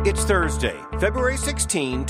It's Thursday, February 16,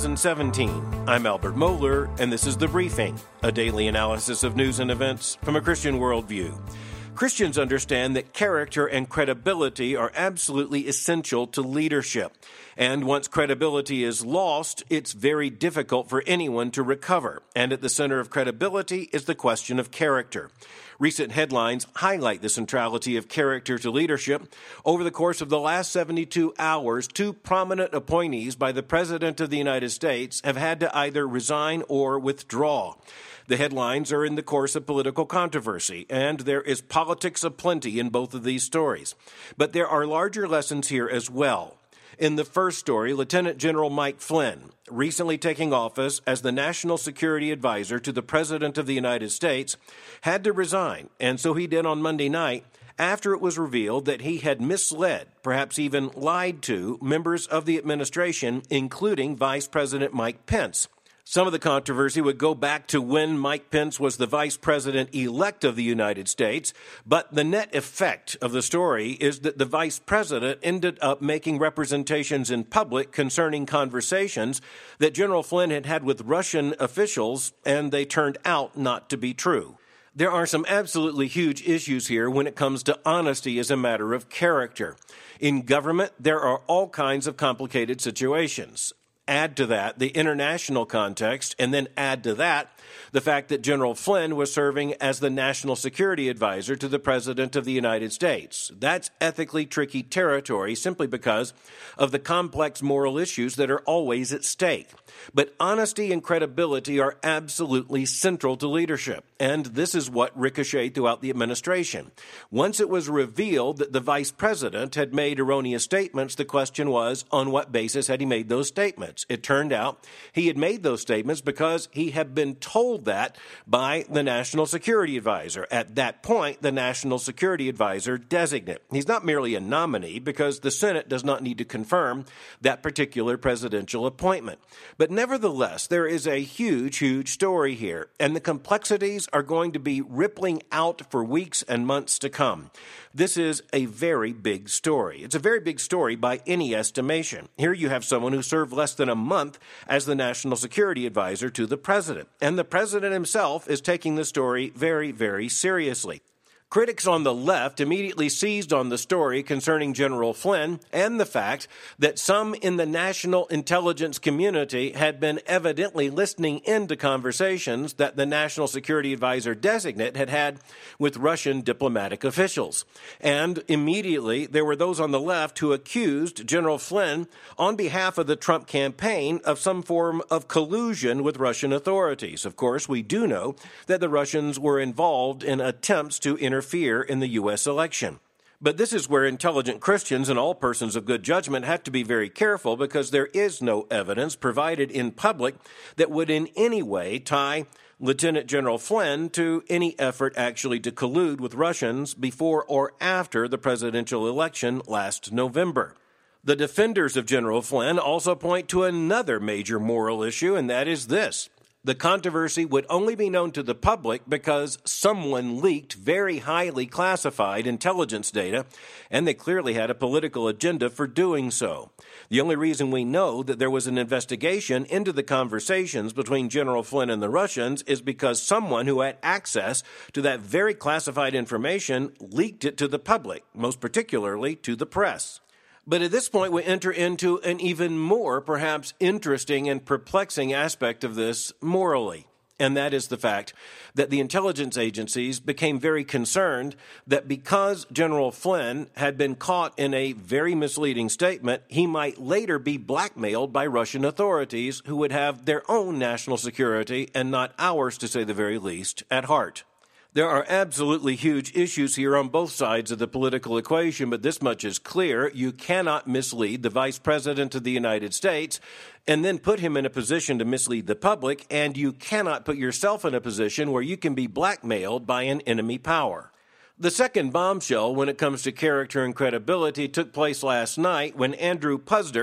2017. I'm Albert Mohler, and this is The Briefing, a daily analysis of news and events from a Christian worldview. Christians understand that character and credibility are absolutely essential to leadership. And once credibility is lost, it's very difficult for anyone to recover. And at the center of credibility is the question of character. Recent headlines highlight the centrality of character to leadership. Over the course of the last 72 hours, two prominent appointees by the President of the United States have had to either resign or withdraw. The headlines are in the course of political controversy, and there is politics aplenty in both of these stories. But there are larger lessons here as well. In the first story, Lieutenant General Mike Flynn, recently taking office as the National Security Advisor to the President of the United States, had to resign, and so he did on Monday night after it was revealed that he had misled, perhaps even lied to, members of the administration, including Vice President Mike Pence. Some of the controversy would go back to when Mike Pence was the vice president-elect of the United States, but the net effect of the story is that the vice president ended up making representations in public concerning conversations that General Flynn had had with Russian officials, and they turned out not to be true. There are some absolutely huge issues here when it comes to honesty as a matter of character. In government, there are all kinds of complicated situations. Add to that the international context, and then add to that the fact that General Flynn was serving as the National Security Advisor to the President of the United States. That's ethically tricky territory simply because of the complex moral issues that are always at stake. But honesty and credibility are absolutely central to leadership, and this is what ricocheted throughout the administration. Once it was revealed that the vice president had made erroneous statements, the question was, on what basis had he made those statements? It turned out he had made those statements because he had been told that by the National Security Advisor. At that point, the National Security Advisor designate. He's not merely a nominee because the Senate does not need to confirm that particular presidential appointment. But nevertheless, there is a huge story here, and the complexities are going to be rippling out for weeks and months to come. This is a very big story. It's a very big story by any estimation. Here you have someone who served less than a month as the National Security Advisor to the President, and the President himself is taking the story very seriously. Critics on the left immediately seized on the story concerning General Flynn and the fact that some in the national intelligence community had been evidently listening into conversations that the National Security Advisor designate had had with Russian diplomatic officials. And immediately there were those on the left who accused General Flynn on behalf of the Trump campaign of some form of collusion with Russian authorities. Of course, we do know that the Russians were involved in attempts to interfere in the U.S. election. But this is where intelligent Christians and all persons of good judgment have to be very careful because there is no evidence provided in public that would in any way tie Lieutenant General Flynn to any effort actually to collude with Russians before or after the presidential election last November. The defenders of General Flynn also point to another major moral issue, and that is this. The controversy would only be known to the public because someone leaked very highly classified intelligence data, and they clearly had a political agenda for doing so. The only reason we know that there was an investigation into the conversations between General Flynn and the Russians is because someone who had access to that very classified information leaked it to the public, most particularly to the press. But at this point, we enter into an even more, perhaps, interesting and perplexing aspect of this morally. And that is the fact that the intelligence agencies became very concerned that because General Flynn had been caught in a very misleading statement, he might later be blackmailed by Russian authorities who would have their own national security and not ours, to say the very least, at heart. There are absolutely huge issues here on both sides of the political equation, but this much is clear. You cannot mislead the Vice President of the United States and then put him in a position to mislead the public, and you cannot put yourself in a position where you can be blackmailed by an enemy power. The second bombshell when it comes to character and credibility took place last night when Andrew Puzder,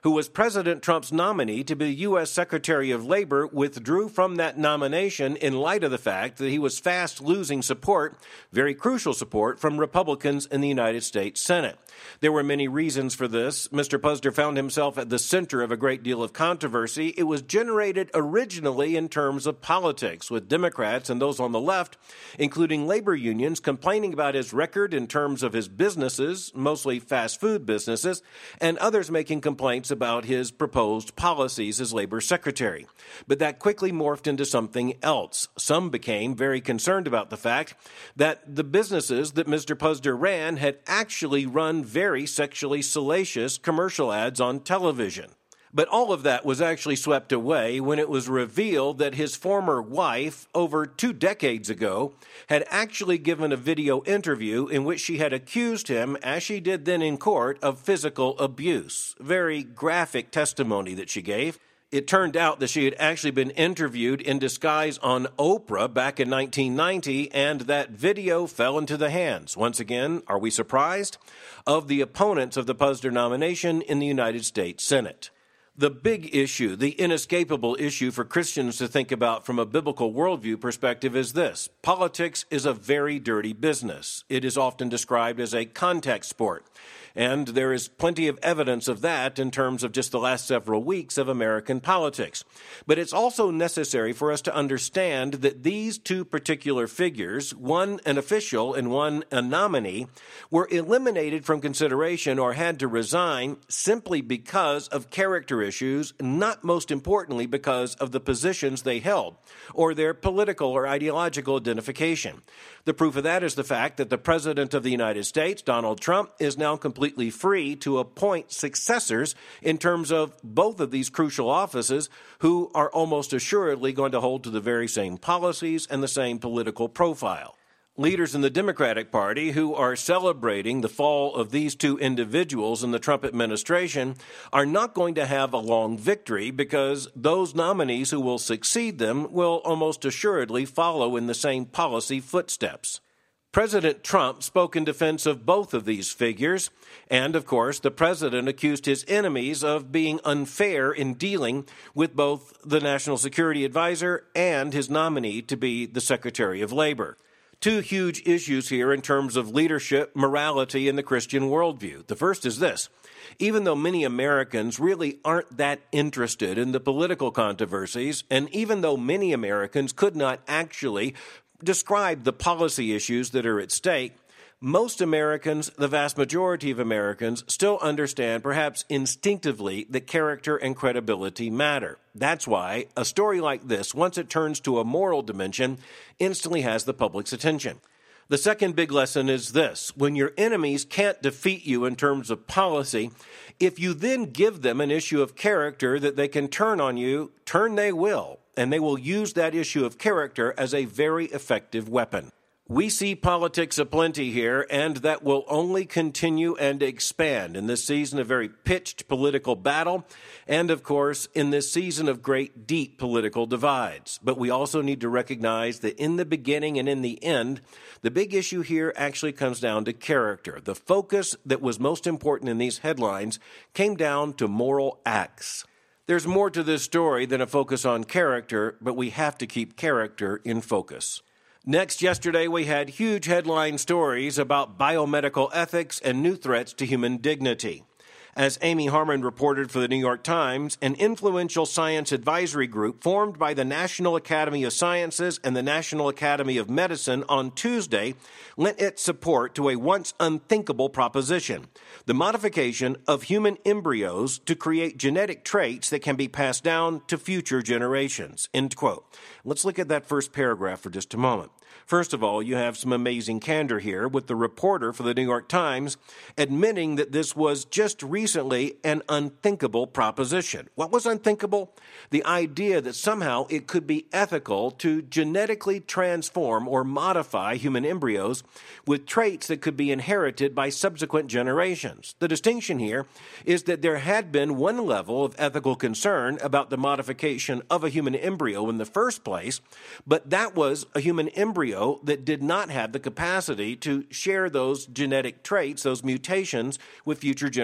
who was President Trump's nominee to be U.S. Secretary of Labor, withdrew from that nomination in light of the fact that he was fast losing support, very crucial support, from Republicans in the United States Senate. There were many reasons for this. Mr. Puzder found himself at the center of a great deal of controversy. It was generated originally in terms of politics, with Democrats and those on the left, including labor unions, complaining about his record in terms of his businesses, mostly fast food businesses, and others making complaints about his proposed policies as labor secretary. But that quickly morphed into something else. Some became very concerned about the fact that the businesses that Mr. Puzder ran had actually run very sexually salacious commercial ads on television. But all of that was actually swept away when it was revealed that his former wife, over 2 decades ago, had actually given a video interview in which she had accused him, as she did then in court, of physical abuse. Very graphic testimony that she gave. It turned out that she had actually been interviewed in disguise on Oprah back in 1990, and that video fell into the hands, once again, are we surprised, of the opponents of the Puzder nomination in the United States Senate. The big issue, the inescapable issue for Christians to think about from a biblical worldview perspective is this. Politics is a very dirty business. It is often described as a contact sport. And there is plenty of evidence of that in terms of just the last several weeks of American politics. But it's also necessary for us to understand that these two particular figures, one an official and one a nominee, were eliminated from consideration or had to resign simply because of character issues, not most importantly because of the positions they held or their political or ideological identification. The proof of that is the fact that the President of the United States, Donald Trump, is now completely free to appoint successors in terms of both of these crucial offices who are almost assuredly going to hold to the very same policies and the same political profile. Leaders in the Democratic Party who are celebrating the fall of these two individuals in the Trump administration are not going to have a long victory because those nominees who will succeed them will almost assuredly follow in the same policy footsteps. President Trump spoke in defense of both of these figures, and, of course, the president accused his enemies of being unfair in dealing with both the National Security Advisor and his nominee to be the Secretary of Labor. Two huge issues here in terms of leadership, morality, and the Christian worldview. The first is this. Even though many Americans really aren't that interested in the political controversies, and even though many Americans could not actually describe the policy issues that are at stake, most Americans, the vast majority of Americans, still understand, perhaps instinctively, that character and credibility matter. That's why a story like this, once it turns to a moral dimension, instantly has the public's attention. The second big lesson is this. When your enemies can't defeat you in terms of policy, if you then give them an issue of character that they can turn on you, they will, and they will use that issue of character as a very effective weapon. We see politics aplenty here, and that will only continue and expand in this season of very pitched political battle, and, of course, in this season of great, deep political divides. But we also need to recognize that in the beginning and in the end, the big issue here actually comes down to character. The focus that was most important in these headlines came down to moral acts. There's more to this story than a focus on character, but we have to keep character in focus. Next, yesterday, we had huge headline stories about biomedical ethics and new threats to human dignity. As Amy Harmon reported for the New York Times, an influential science advisory group formed by the National Academy of Sciences and the National Academy of Medicine on Tuesday lent its support to a once unthinkable proposition: the modification of human embryos to create genetic traits that can be passed down to future generations. End quote. Let's look at that first paragraph for just a moment. First of all, you have some amazing candor here with the reporter for the New York Times admitting that this was just recently an unthinkable proposition. What was unthinkable? The idea that somehow it could be ethical to genetically transform or modify human embryos with traits that could be inherited by subsequent generations. The distinction here is that there had been one level of ethical concern about the modification of a human embryo in the first place, but that was a human embryo that did not have the capacity to share those genetic traits, those mutations, with future generations.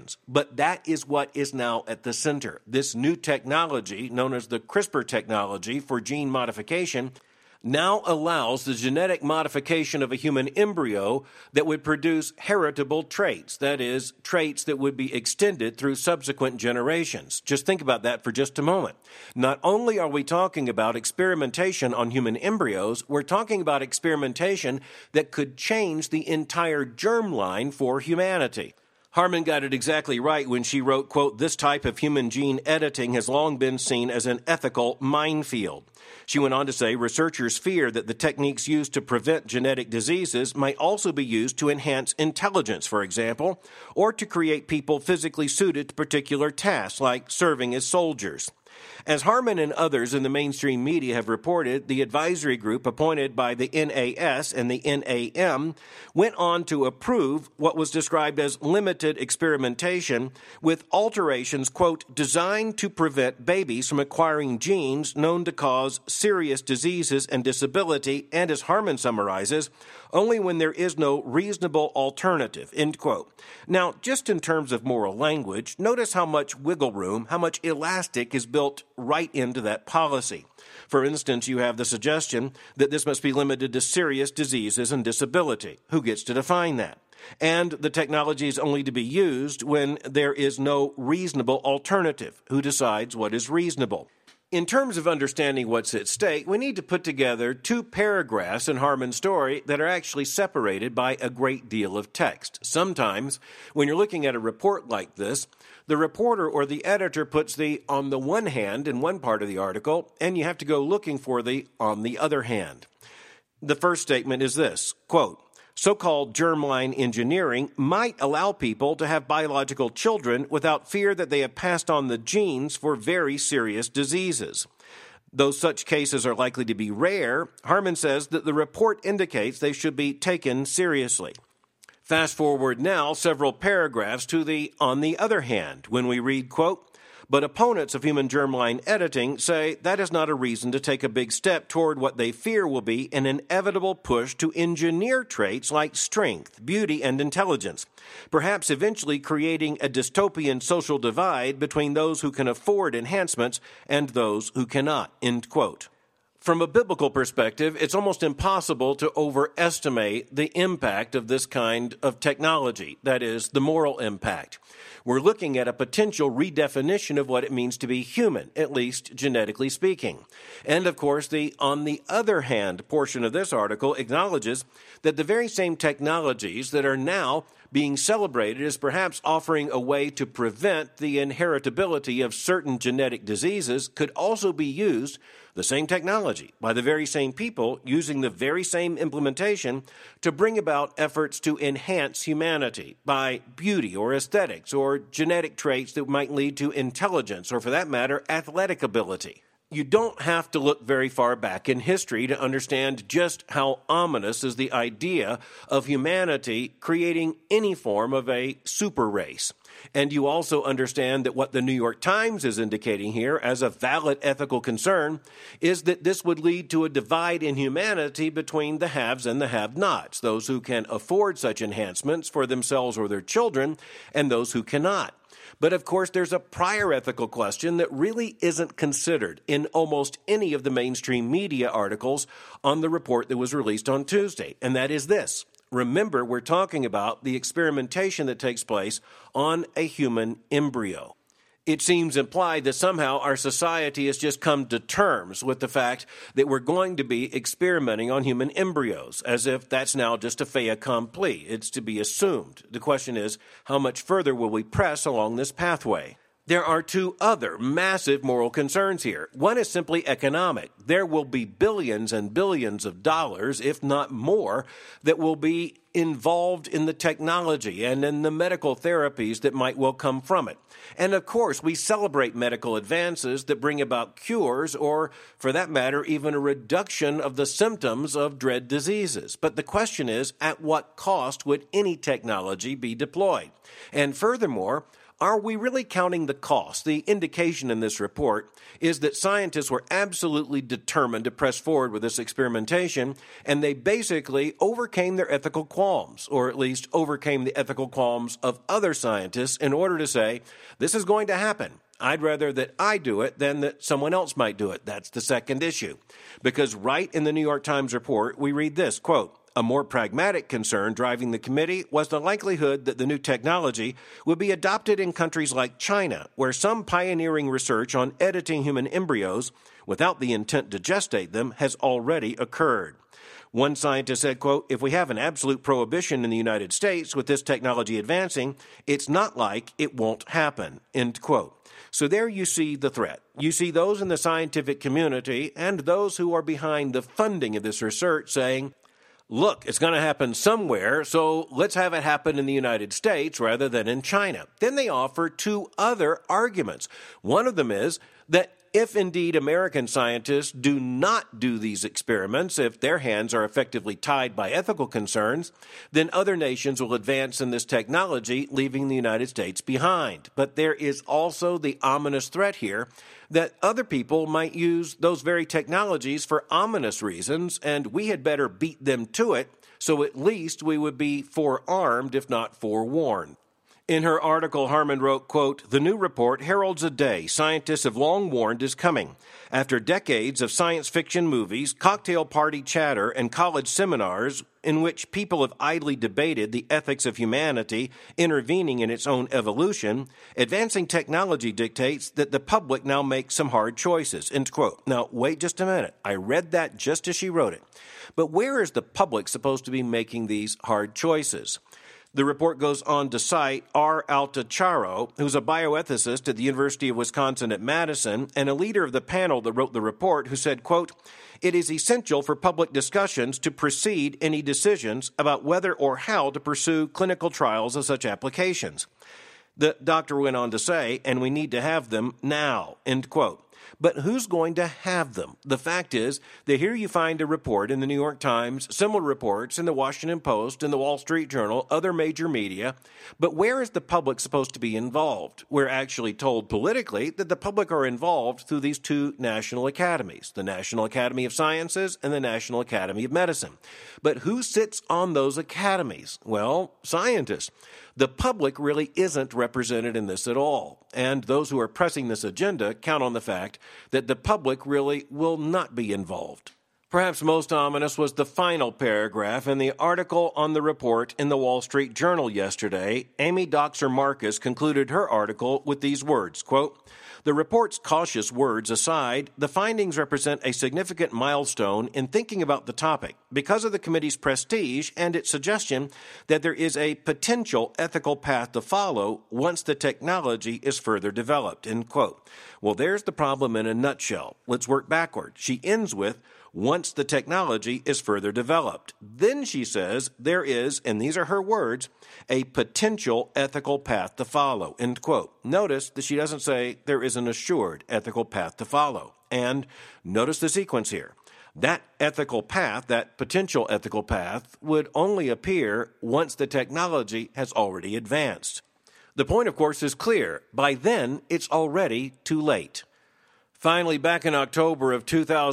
generations. But that is what is now at the center. This new technology, known as the CRISPR technology for gene modification, now allows the genetic modification of a human embryo that would produce heritable traits, that is, traits that would be extended through subsequent generations. Just think about that for just a moment. Not only are we talking about experimentation on human embryos, we're talking about experimentation that could change the entire germline for humanity. Harman got it exactly right when she wrote, quote, "This type of human gene editing has long been seen as an ethical minefield." She went on to say, researchers fear that the techniques used to prevent genetic diseases might also be used to enhance intelligence, for example, or to create people physically suited to particular tasks, like serving as soldiers. As Harman and others in the mainstream media have reported, the advisory group appointed by the NAS and the NAM went on to approve what was described as limited experimentation with alterations, quote, designed to prevent babies from acquiring genes known to cause serious diseases and disability, and as Harman summarizes, only when there is no reasonable alternative, end quote. Now, just in terms of moral language, notice how much wiggle room, how much elastic is built right into that policy. For instance, you have the suggestion that this must be limited to serious diseases and disability. Who gets to define that? And the technology is only to be used when there is no reasonable alternative. Who decides what is reasonable? In terms of understanding what's at stake, we need to put together two paragraphs in Harman's story that are actually separated by a great deal of text. Sometimes, when you're looking at a report like this, the reporter or the editor puts the "on the one hand" in one part of the article, and you have to go looking for the "on the other hand." The first statement is this, quote, "So-called germline engineering might allow people to have biological children without fear that they have passed on the genes for very serious diseases. Though such cases are likely to be rare, Harman says that the report indicates they should be taken seriously." Fast forward now several paragraphs to the "on the other hand," when we read, quote, "But opponents of human germline editing say that is not a reason to take a big step toward what they fear will be an inevitable push to engineer traits like strength, beauty, and intelligence, perhaps eventually creating a dystopian social divide between those who can afford enhancements and those who cannot," end quote. From a biblical perspective, it's almost impossible to overestimate the impact of this kind of technology, that is, the moral impact. We're looking at a potential redefinition of what it means to be human, at least genetically speaking. And, of course, the "on the other hand" portion of this article acknowledges that the very same technologies that are now being celebrated as perhaps offering a way to prevent the inheritability of certain genetic diseases could also be used, the same technology, by the very same people using the very same implementation to bring about efforts to enhance humanity by beauty or aesthetics or genetic traits that might lead to intelligence or, for that matter, athletic ability. You don't have to look very far back in history to understand just how ominous is the idea of humanity creating any form of a super race. And you also understand that what the New York Times is indicating here as a valid ethical concern is that this would lead to a divide in humanity between the haves and the have-nots, those who can afford such enhancements for themselves or their children, and those who cannot. But of course, there's a prior ethical question that really isn't considered in almost any of the mainstream media articles on the report that was released on Tuesday, and that is this. Remember, we're talking about the experimentation that takes place on a human embryo. It seems implied that somehow our society has just come to terms with the fact that we're going to be experimenting on human embryos, as if that's now just a fait accompli. It's to be assumed. The question is, how much further will we press along this pathway? There are two other massive moral concerns here. One is simply economic. There will be billions and billions of dollars, if not more, that will be involved in the technology and in the medical therapies that might well come from it. And of course, we celebrate medical advances that bring about cures or, for that matter, even a reduction of the symptoms of dread diseases. But the question is, at what cost would any technology be deployed? And furthermore, Are we really counting the cost? The indication in this report is that scientists were absolutely determined to press forward with this experimentation, and they basically overcame their ethical qualms, or at least overcame the ethical qualms of other scientists in order to say, this is going to happen. I'd rather that I do it than that someone else might do it. That's the second issue. Because right in the New York Times report, we read this, quote, a more pragmatic concern driving the committee was the likelihood that the new technology would be adopted in countries like China, where some pioneering research on editing human embryos without the intent to gestate them has already occurred. One scientist said, quote, if we have an absolute prohibition in the United States with this technology advancing, it's not like it won't happen, end quote. So there you see the threat. You see those in the scientific community and those who are behind the funding of this research saying, look, it's going to happen somewhere, so let's have it happen in the United States rather than in China. Then they offer two other arguments. One of them is that if indeed American scientists do not do these experiments, if their hands are effectively tied by ethical concerns, then other nations will advance in this technology, leaving the United States behind. But there is also the ominous threat here that other people might use those very technologies for ominous reasons, and we had better beat them to it, so at least we would be forearmed, if not forewarned. In her article, Harman wrote, quote, the new report heralds a day scientists have long warned is coming. After decades of science fiction movies, cocktail party chatter, and college seminars in which people have idly debated the ethics of humanity intervening in its own evolution, advancing technology dictates that the public now make some hard choices, end quote. Now, wait just a minute. I read that just as she wrote it. But where is the public supposed to be making these hard choices? The report goes on to cite R. Altacharo, who's a bioethicist at the University of Wisconsin at Madison and a leader of the panel that wrote the report, who said, quote, it is essential for public discussions to precede any decisions about whether or how to pursue clinical trials of such applications. The doctor went on to say, and we need to have them now, end quote. But who's going to have them? The fact is that here you find a report in the New York Times, similar reports in the Washington Post, in the Wall Street Journal, other major media. But where is the public supposed to be involved? We're actually told politically that the public are involved through these two national academies, the National Academy of Sciences and the National Academy of Medicine. But who sits on those academies? Well, scientists. The public really isn't represented in this at all, and those who are pressing this agenda count on the fact that the public really will not be involved. Perhaps most ominous was the final paragraph in the article on the report in the Wall Street Journal yesterday. Amy Doxer Marcus concluded her article with these words, quote, the report's cautious words aside, the findings represent a significant milestone in thinking about the topic because of the committee's prestige and its suggestion that there is a potential ethical path to follow once the technology is further developed, end quote. Well, there's the problem in a nutshell. Let's work backward. She ends with, once the technology is further developed. Then she says there is, and these are her words, a potential ethical path to follow, end quote. Notice that she doesn't say there is an assured ethical path to follow. And notice the sequence here. That ethical path, that potential ethical path, would only appear once the technology has already advanced. The point, of course, is clear. By then, it's already too late. Finally, back in October of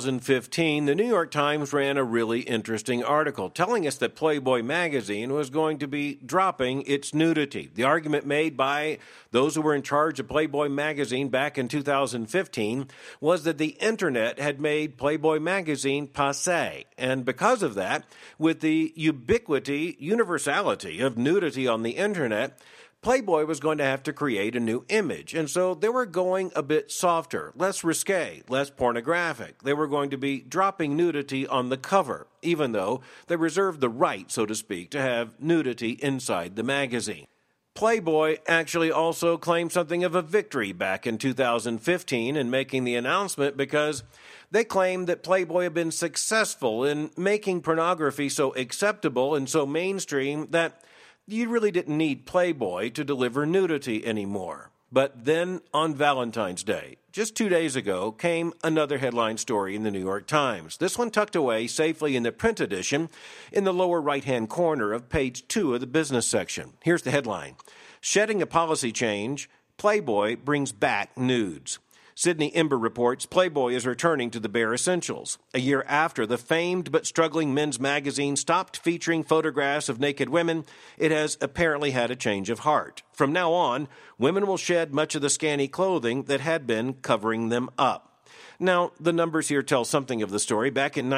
2015, the New York Times ran a really interesting article telling us that Playboy magazine was going to be dropping its nudity. The argument made by those who were in charge of Playboy magazine back in 2015 was that the internet had made Playboy magazine passé. And because of that, with the ubiquity, universality of nudity on the internet, Playboy was going to have to create a new image, and so they were going a bit softer, less risque, less pornographic. They were going to be dropping nudity on the cover, even though they reserved the right, so to speak, to have nudity inside the magazine. Playboy actually also claimed something of a victory back in 2015 in making the announcement because they claimed that Playboy had been successful in making pornography so acceptable and so mainstream that you really didn't need Playboy to deliver nudity anymore. But then on Valentine's Day, just 2 days ago, came another headline story in the New York Times. This one tucked away safely in the print edition in the lower right-hand corner of page 2 of the business section. Here's the headline: Shedding a policy change, Playboy brings back nudes. Sydney Ember reports Playboy is returning to the bare essentials. A year after the famed but struggling men's magazine stopped featuring photographs of naked women, it has apparently had a change of heart. From now on, women will shed much of the scanty clothing that had been covering them up. Now, the numbers here tell something of the story. Back in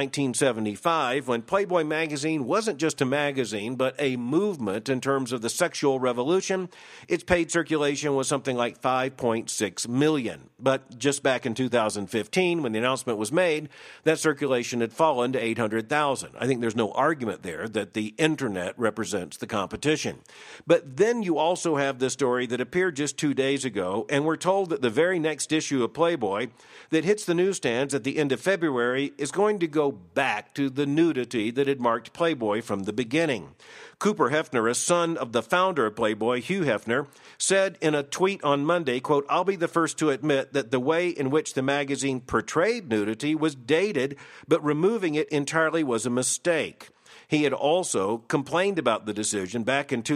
1975, when Playboy magazine wasn't just a magazine, but a movement in terms of the sexual revolution, its paid circulation was something like 5.6 million. But just back in 2015, when the announcement was made, that circulation had fallen to 800,000. I think there's no argument there that the internet represents the competition. But then you also have this story that appeared just 2 days ago, and we're told that the very next issue of Playboy that hits the newsstands at the end of February is going to go back to the nudity that had marked Playboy from the beginning. Cooper Hefner, a son of the founder of Playboy, Hugh Hefner, said in a tweet on Monday, quote, "I'll be the first to admit that the way in which the magazine portrayed nudity was dated, but removing it entirely was a mistake." He had also complained about the decision back in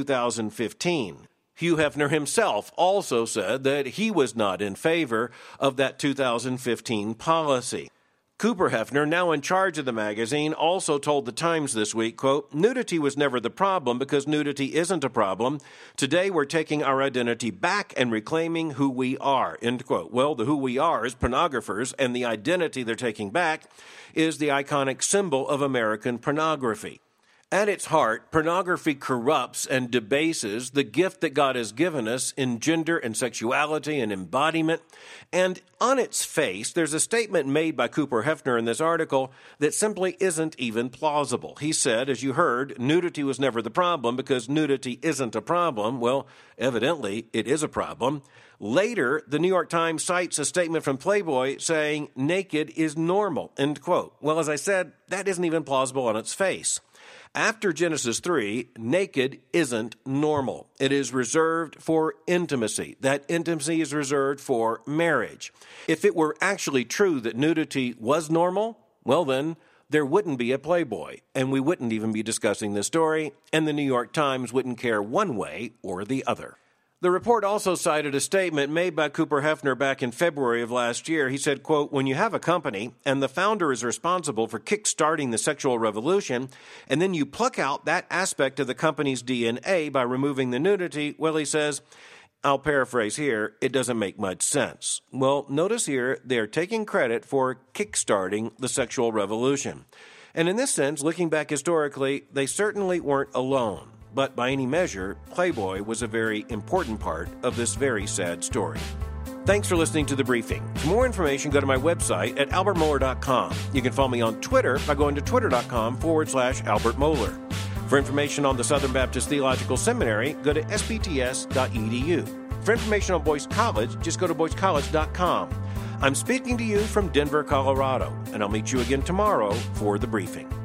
2015. Hugh Hefner himself also said that he was not in favor of that 2015 policy. Cooper Hefner, now in charge of the magazine, also told the Times this week, quote, "Nudity was never the problem because nudity isn't a problem. Today we're taking our identity back and reclaiming who we are," end quote. Well, the who we are is pornographers, and the identity they're taking back is the iconic symbol of American pornography. At its heart, pornography corrupts and debases the gift that God has given us in gender and sexuality and embodiment. And on its face, there's a statement made by Cooper Hefner in this article that simply isn't even plausible. He said, as you heard, nudity was never the problem because nudity isn't a problem. Well, evidently, it is a problem. Later, the New York Times cites a statement from Playboy saying naked is normal, end quote. Well, as I said, that isn't even plausible on its face. After Genesis 3, naked isn't normal. It is reserved for intimacy. That intimacy is reserved for marriage. If it were actually true that nudity was normal, well then, there wouldn't be a Playboy, and we wouldn't even be discussing this story, and the New York Times wouldn't care one way or the other. The report also cited a statement made by Cooper Hefner back in February of last year. He said, quote, "When you have a company and the founder is responsible for kickstarting the sexual revolution, and then you pluck out that aspect of the company's DNA by removing the nudity, well, he says, I'll paraphrase here, it doesn't make much sense." Well, notice here, they're taking credit for kickstarting the sexual revolution. And in this sense, looking back historically, they certainly weren't alone. But by any measure, Playboy was a very important part of this very sad story. Thanks for listening to The Briefing. For more information, go to my website at albertmohler.com. You can follow me on Twitter by going to twitter.com/Albert Mohler. For information on the Southern Baptist Theological Seminary, go to sbts.edu. For information on Boyce College, just go to boycecollege.com. I'm speaking to you from Denver, Colorado, and I'll meet you again tomorrow for The Briefing.